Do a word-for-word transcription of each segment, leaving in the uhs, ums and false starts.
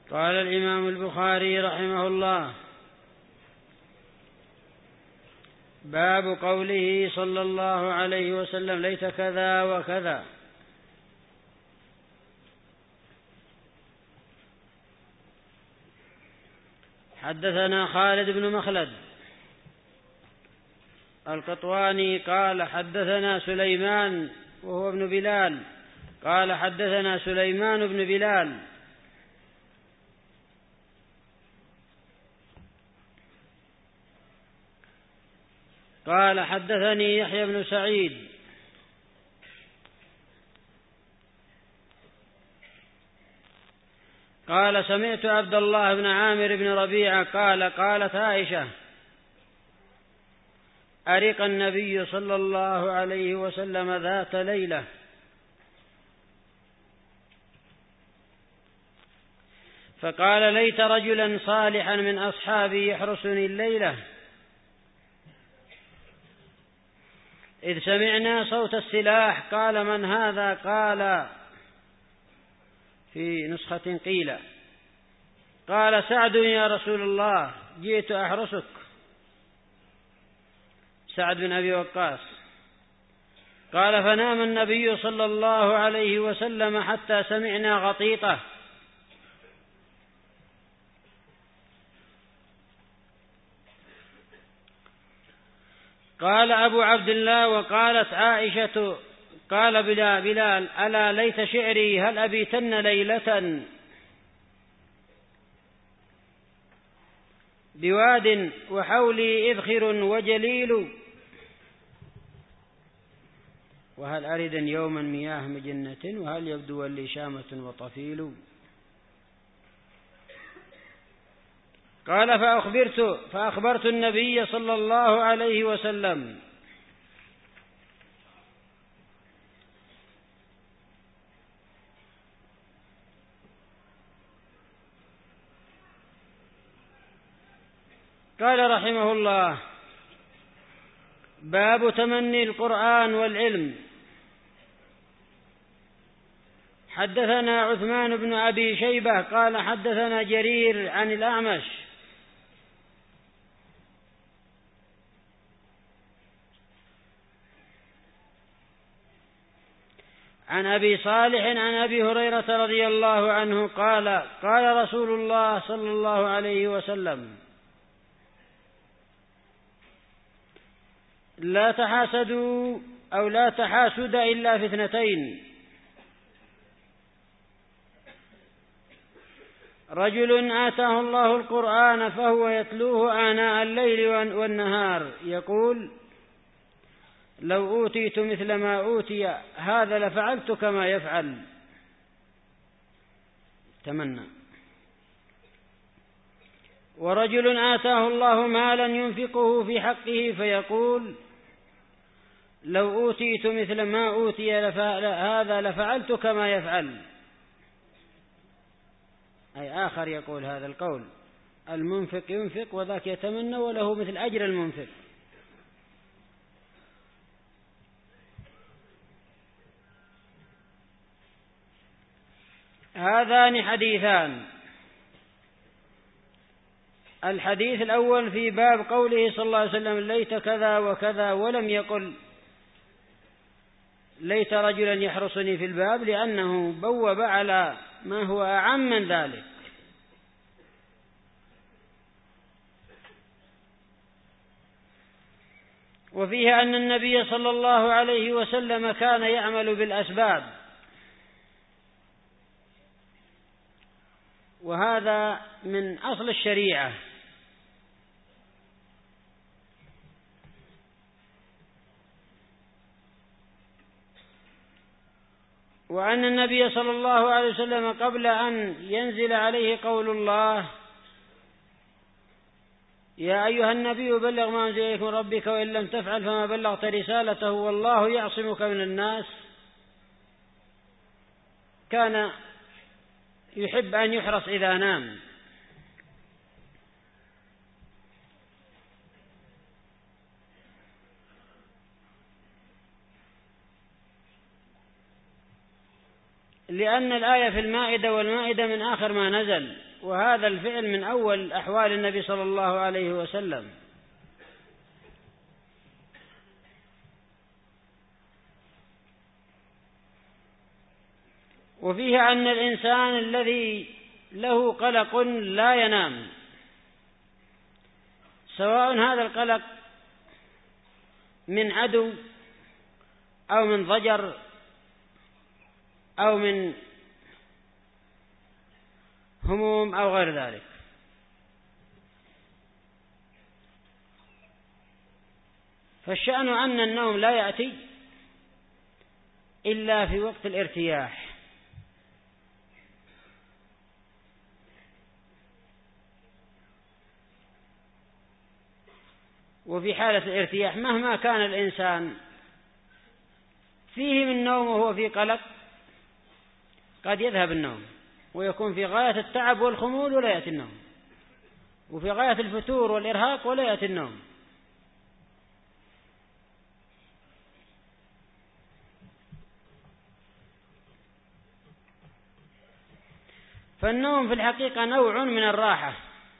قال الإمام البخاري رحمه الله: باب قوله صلى الله عليه وسلم: ليت كذا وكذا. حدثنا خالد بن مخلد القطواني قال حدثنا سليمان وهو ابن بلال قال حدثنا سليمان بن بلال قال حدثني يحيى بن سعيد قال سمعت عبد الله بن عامر بن ربيعة قال قالت عائشة: أرق النبي صلى الله عليه وسلم ذات ليلة فقال: ليت رجلا صالحا من أصحابي يحرسني الليلة، إذ سمعنا صوت السلاح. قال: من هذا؟ قال في نسخة قيل قال: سعد يا رسول الله، جئت أحرسك. سعد بن أبي وقاص. قال: فنام النبي صلى الله عليه وسلم حتى سمعنا غطيطة. قال أبو عبد الله: وقالت عائشة: قال بلال: ألا ليت شعري هل أبيتن ليلة بواد وحولي إذخر وجليل، وهل أرد يوما مياه مجنة، وهل يبدو لي شامة وطفيل. قال: فأخبرت فأخبرت النبي صلى الله عليه وسلم قال رحمه الله: باب تمني القرآن والعلم. حدثنا عثمان بن أبي شيبة قال حدثنا جرير عن الأعمش عن أبي صالح عن أبي هريرة رضي الله عنه قال: قال رسول الله صلى الله عليه وسلم: لا تحاسدوا أو لا تحاسد إلا في اثنتين: رجل آتاه الله القرآن فهو يتلوه آناء الليل والنهار يقول: لو أوتيت مثل ما أوتي هذا لفعلت كما يفعل. تمنى. ورجل آتاه الله مالا ينفقه في حقه فيقول: لو أوتيت مثل ما أوتي هذا لفعلت كما يفعل. أي آخر يقول هذا القول: المنفق ينفق وذاك يتمنى وله مثل أجر المنفق. هذان حديثان. الحديث الأول في باب قوله صلى الله عليه وسلم: ليت كذا وكذا، ولم يقل ليت رجلا يحرسني في الباب، لأنه بوب على ما هو أعم من ذلك. وفيه أن النبي صلى الله عليه وسلم كان يعمل بالأسباب، وهذا من أصل الشريعة. وأن النبي صلى الله عليه وسلم قبل أن ينزل عليه قول الله: يا أيها النبي بلغ ما أنزل إليك من ربك وإن لم تفعل فما بلغت رسالته والله يعصمك من الناس، كان يحب أن يحرص إذا نام. لأن الآية في المائدة، والمائدة من آخر ما نزل، وهذا الفعل من أول أحوال النبي صلى الله عليه وسلم. وفيه أن الإنسان الذي له قلق لا ينام، سواء هذا القلق من عدو أو من ضجر أو من هموم أو غير ذلك. فالشأن أن النوم لا يأتي إلا في وقت الارتياح، وفي حالة الارتياح مهما كان الإنسان فيه من نوم وهو في قلق قد يذهب النوم ويكون في غاية التعب والخمول ولا يأتي النوم، وفي غاية الفتور والإرهاق ولا يأتي النوم. فالنوم في الحقيقة نوع من الراحة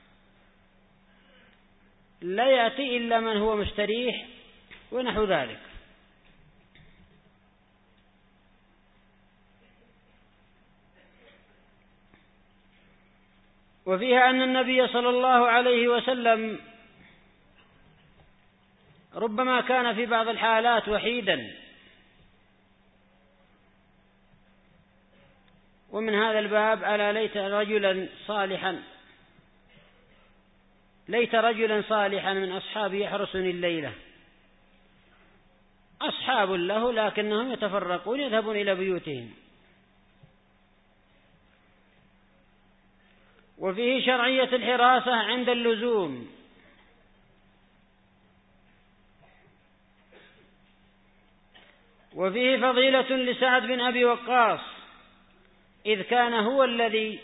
لا يأتي إلا من هو مستريح ونحو ذلك. وفيها أن النبي صلى الله عليه وسلم ربما كان في بعض الحالات وحيدا، ومن هذا الباب ألا ليت رجلا صالحا ليت رجلا صالحا من أصحابي يحرسني الليلة، أصحاب له لكنهم يتفرقون يذهبون إلى بيوتهم. وفيه شرعية الحراسة عند اللزوم، وفيه فضيلة لسعد بن أبي وقاص، إذ كان هو الذي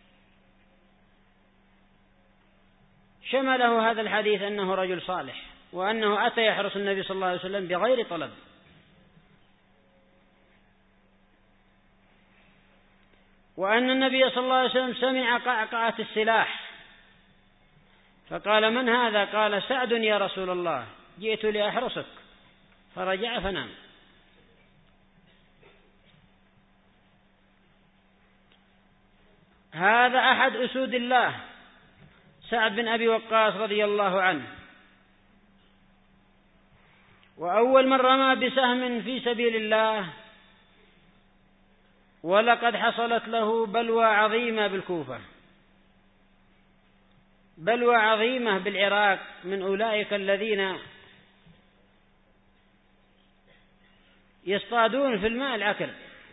شمله هذا الحديث أنه رجل صالح، وأنه أتى يحرس النبي صلى الله عليه وسلم بغير طلب. وأن النبي صلى الله عليه وسلم سمع قعقعة السلاح فقال: من هذا؟ قال: سعد يا رسول الله، جئت لأحرسك. فرجع فنام. هذا أحد أسود الله سعد بن أبي وقاص رضي الله عنه، وأول من رمى بسهم في سبيل الله، ولقد حصلت له بلوى عظيمة بالكوفة، بلوى عظيمة بالعراق من أولئك الذين يصطادون في الماء العكر،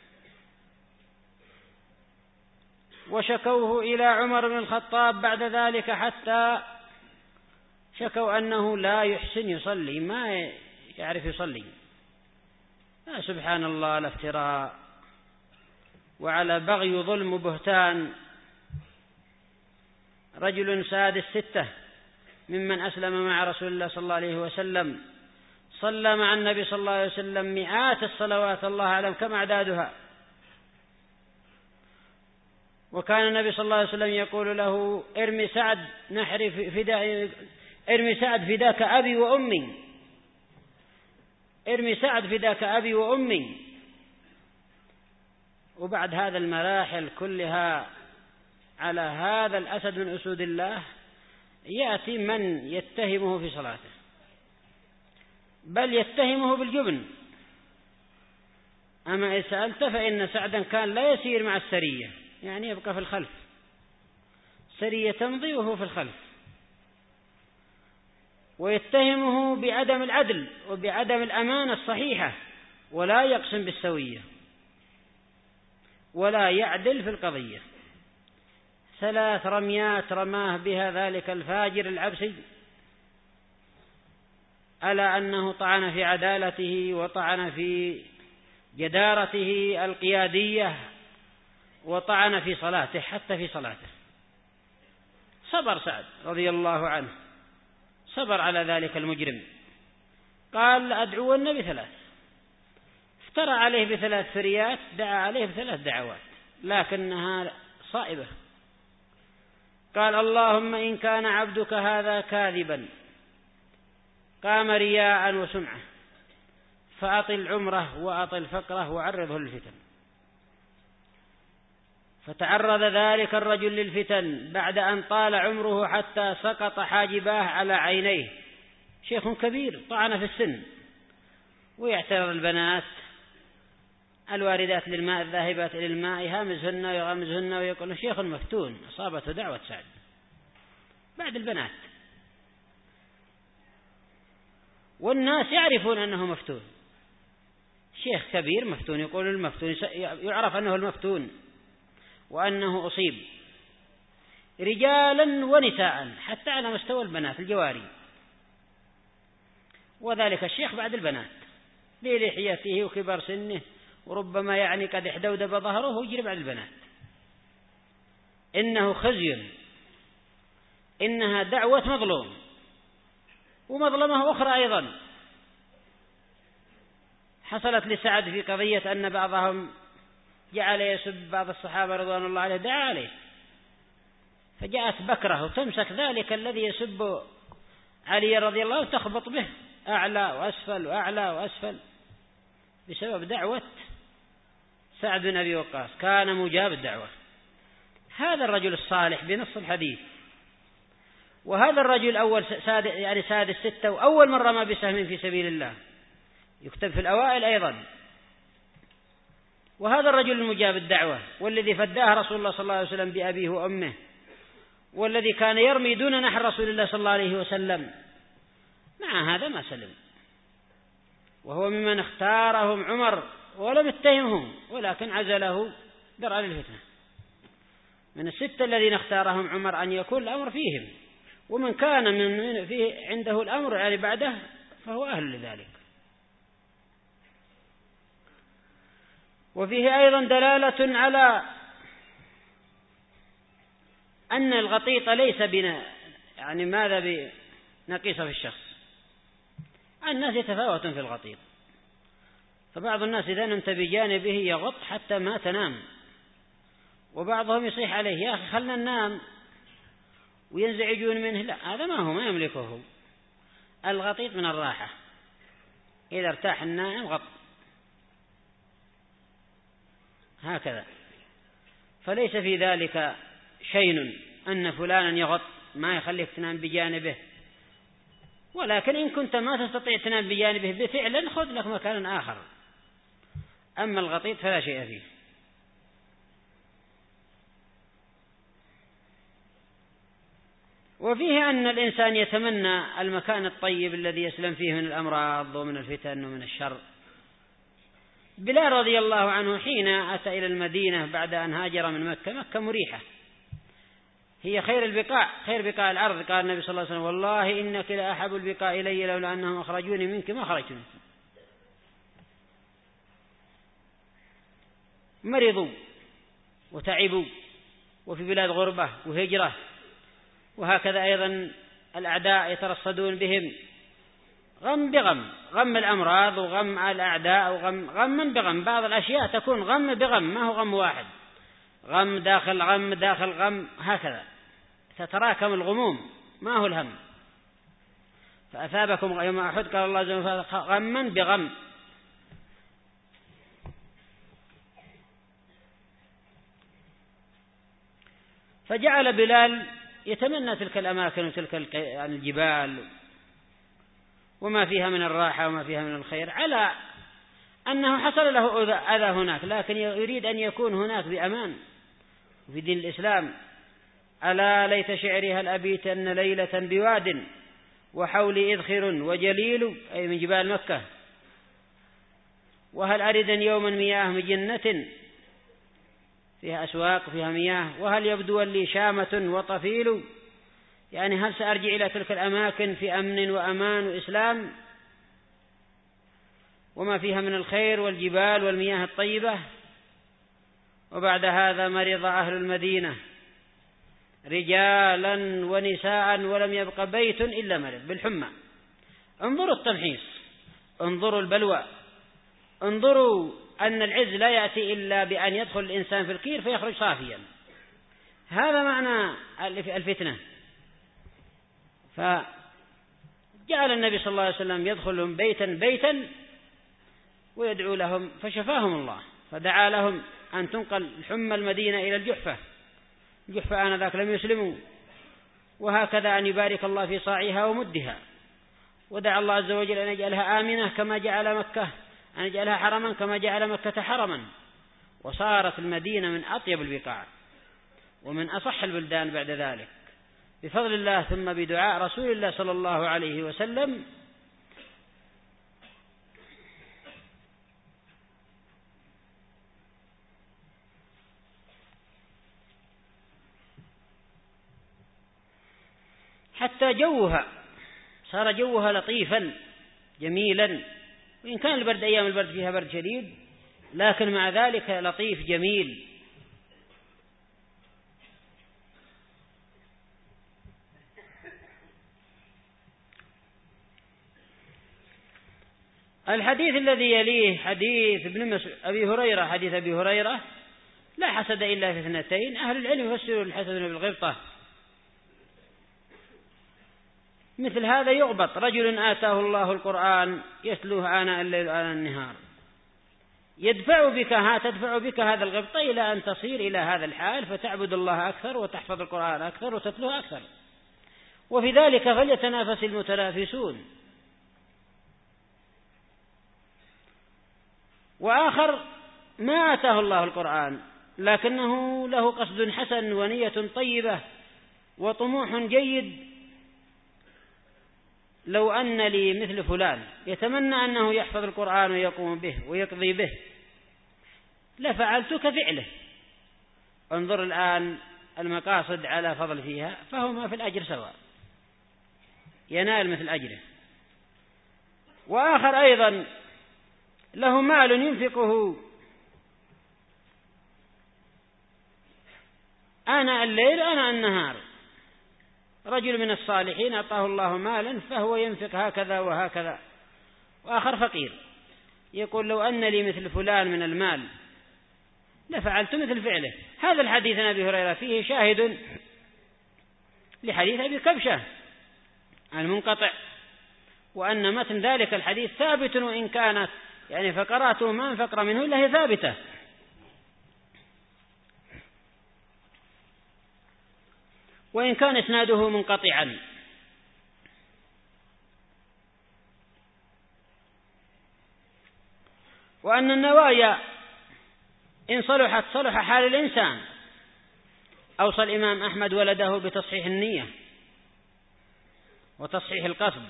وشكوه إلى عمر بن الخطاب بعد ذلك حتى شكوا أنه لا يحسن يصلي، ما يعرف يصلي. سبحان الله، الافتراء وعلى بغي وظلم وبهتان. رجل سادس ستة ممن أسلم مع رسول الله صلى الله عليه وسلم، صلى مع النبي صلى الله عليه وسلم مئات الصلوات، الله أعلم كم أعدادها. وكان النبي صلى الله عليه وسلم يقول له: ارمي سعد نحري فدا ارمي سعد فداك أبي وأمي، ارمي سعد فداك أبي وأمي. وبعد هذا المراحل كلها على هذا الأسد من أسود الله يأتي من يتهمه في صلاته، بل يتهمه بالجبن. أما إن سألت فإن سعدا كان لا يسير مع السرية، يعني يبقى في الخلف، سرية تمضي وهو في الخلف، ويتهمه بعدم العدل وبعدم الأمانة الصحيحة، ولا يقسم بالسوية ولا يعدل في القضية. ثلاث رميات رماه بها ذلك الفاجر العبسي، ألا أنه طعن في عدالته وطعن في جدارته القيادية وطعن في صلاته، حتى في صلاته. صبر سعد رضي الله عنه، صبر على ذلك المجرم. قال: أدعو النبي ثلاث، افترى عليه بثلاث فريات، دعا عليه بثلاث دعوات. لكنها صائبة. قال اللهم إن كان عبدك هذا كاذبا قام رياء وسمعة فأطل عمره وأطل فقره وعرضه للفتن. فتعرض ذلك الرجل للفتن بعد أن طال عمره حتى سقط حاجباه على عينيه، شيخ كبير طعن في السن، ويعترض البنات الواردات للماء الذاهبات إلى الماء يهامزهن ويغمزهن ويقول شيخ مفتون أصابته دعوة سعد بعد البنات، والناس يعرفون أنه مفتون، شيخ كبير مفتون، يقول المفتون يعرف أنه المفتون وأنه أصيب، رجالا ونساء حتى على مستوى البنات الجواري، وذلك الشيخ بعد البنات للحيته وكبر سنه، وربما يعني قد احدودب ظهره ويجري بعد البنات. إنه خزي، إنها دعوة مظلوم، ومظلمة أخرى أيضا حصلت لسعد في قضية أن بعضهم جعل يسب بعض الصحابة رضوان الله عليه، دعا عليه، فجاءت بكره تمسك ذلك الذي يسب علي رضي الله تخبط به أعلى وأسفل وأعلى وأسفل بسبب دعوة سعد بن أبي وقاص، كان مجاب الدعوة. هذا الرجل الصالح بنص الحديث، وهذا الرجل أول ساد يعني ساد الستة، وأول من رمى بسهم في سبيل الله، يكتب في الأوائل أيضا. وهذا الرجل المجاب الدعوة، والذي فداه رسول الله صلى الله عليه وسلم بأبيه وأمه، والذي كان يرمي دون نحر رسول الله صلى الله عليه وسلم، مع هذا ما سلم، وهو ممن اختارهم عمر ولم يتهمهم، ولكن عزله درءا للفتنة. من الستة الذين اختارهم عمر أن يكون الأمر فيهم، ومن كان من فيه عنده الأمر يعني بعده فهو أهل لذلك. وفيه أيضا دلالة على أن الغطيط ليس بنا يعني ماذا بنقيصة في الشخص، الناس يتفاوتون في الغطيط، فبعض الناس إذا نمت بجانبه يغط حتى ما تنام، وبعضهم يصيح عليه يا أخي خلنا ننام وينزعجون منه، لا هذا ما هو ما يملكه. الغطيط من الراحة، إذا ارتاح النائم غط هكذا، فليس في ذلك شيء أن فلانا يغط ما يخليك تنام بجانبه، ولكن إن كنت ما تستطيع تنام بجانبه بفعلا خذ لك مكان آخر، أما الغطيط فلا شيء فيه. وفيه أن الإنسان يتمنى المكان الطيب الذي يسلم فيه من الأمراض ومن الفتن ومن الشر. بلال رضي الله عنه حين أتى إلى المدينة بعد أن هاجر من مكة، مكة مريحة هي خير البقاع، خير بقاع الأرض، قال النبي صلى الله عليه وسلم والله إنك لأحب البقاع إلي لولا أنهم أخرجوني منك ما خرجت منك. مرضوا وتعبوا وفي بلاد غربة وهجرة، وهكذا أيضا الأعداء يترصدون بهم، غم بغم، غم الأمراض وغم الأعداء وغم غما بغم، بعض الأشياء تكون غم بغم ما هو غم واحد، غم داخل غم داخل غم، هكذا تتراكم الغموم ما هو الهم. فأثابكم يوم أحد قال الله عز وجل غما بغم. فجعل بلال يتمنى تلك الأماكن وتلك الجبال وما فيها من الراحة وما فيها من الخير، على أنه حصل له أذى هناك، لكن يريد أن يكون هناك بأمان في دين الإسلام. ألا ليت شعري هل أبيتن ليلة بواد وحولي إذخر وجليل، أي من جبال مكة، وهل أردن يوما مياه مجنة فيها أسواق فيها مياه، وهل يبدو لي شامة وطفيل، يعني هل سأرجع إلى تلك الأماكن في أمن وأمان وإسلام وما فيها من الخير والجبال والمياه الطيبة. وبعد هذا مرض أهل المدينة رجالا ونساء ولم يبق بيت إلا مرض بالحمى. انظروا التمحيص، انظروا البلوى، انظروا أن العز لا يأتي إلا بأن يدخل الإنسان في الكير فيخرج صافيا. هذا معنى الفتنة. فجعل النبي صلى الله عليه وسلم يدخلهم بيتا بيتا ويدعو لهم، فشفاهم الله، فدعا لهم أن تنقل حمى المدينة إلى الجحفة. الجحفة آنذاك لم يسلموا، وهكذا أن يبارك الله في صاعها ومدها. ودعا الله عز وجل أن يجعلها آمنة كما جعل مكة، أن يجعلها حرما كما جعل مكة حرما. وصارت المدينة من أطيب البقاع ومن أصح البلدان بعد ذلك بفضل الله، ثم بدعاء رسول الله صلى الله عليه وسلم. حتى جوها صار جوها لطيفا جميلا، وإن كان البرد أيام البرد فيها برد شديد، لكن مع ذلك لطيف جميل. الحديث الذي يليه حديث ابن أبي هريرة، حديث أبي هريرة: لا حسد إلا في اثنتين. أهل العلم يفسرون الحسد بالغبطة. مثل هذا يغبط: رجل آتاه الله القرآن يتلوه آناء الليل وآناء النهار، يدفع بك ها تدفع بك هذا الغبطة إلى أن تصير إلى هذا الحال، فتعبد الله أكثر وتحفظ القرآن أكثر وتتلوه أكثر. وفي ذلك فليتنافس المتنافسون. وآخر ما آتاه الله القرآن لكنه له قصد حسن ونية طيبة وطموح جيد: لو أن لي مثل فلان، يتمنى أنه يحفظ القرآن ويقوم به ويقضي به، لفعلت كفعله. انظر الآن المقاصد على فضل فيها، فهما في الأجر سواء، ينال مثل أجره. وآخر أيضا له مال ينفقه آناء الليل آناء النهار، رجل من الصالحين أعطاه الله مالا فهو ينفق هكذا وهكذا. وآخر فقير يقول: لو أن لي مثل فلان من المال لفعلت مثل فعله. هذا الحديث عن أبي هريرة فيه شاهد لحديث أبي كبشة المنقطع، وأن متن ذلك الحديث ثابت، وإن كانت يعني فقراته ما انفقر منه إلا هي ثابتة. وإن كان إسناده منقطعا. وأن النوايا إن صلحت صلح حال الإنسان. أوصى الإمام أحمد ولده بتصحيح النية وتصحيح القصد.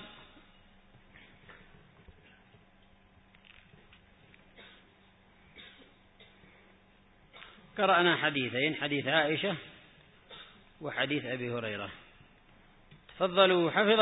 قرأنا حديثين: حديث عائشة وحديث أبي هريرة. تفضلوا حفظ